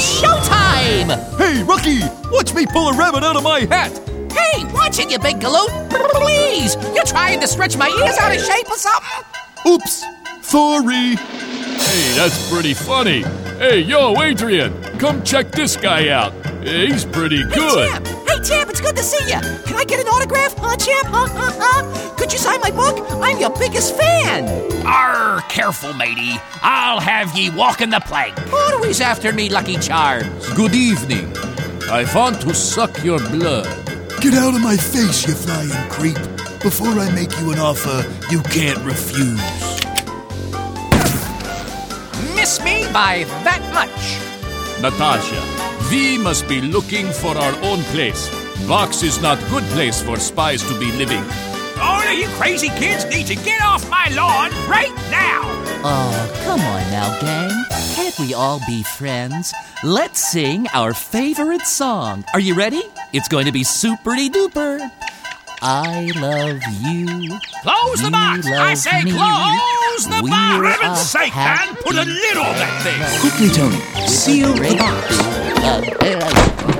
showtime! Hey, Rookie, watch me pull a rabbit out of my hat. Hey, watch it, you big galoot! Please! You're trying to stretch my ears out of shape or something? Oops, sorry. Hey, that's pretty funny. Hey, yo, Adrian, come check this guy out. He's pretty good. Hey, Champ, it's good to see you. Can I get an autograph, huh, Champ? Could you sign my book? I'm your biggest fan. Arr, careful, matey. I'll have ye walking the plank. Always after me, Lucky Charms. Good evening. I want to suck your blood. Get out of my face, you flying creep, before I make you an offer you can't refuse. Miss me by that much. Natasha, we must be looking for our own place. Box is not good place for spies to be living. All of you crazy kids need to get off my lawn right now. Oh, come on now, gang. Can't we all be friends? Let's sing our favorite song. Are you ready? It's going to be super-duper. I love you. Close the box. I say me. close the box. For We're heaven's a sake, man, put a lid on that thing. Quickly, Tony, seal the box. box.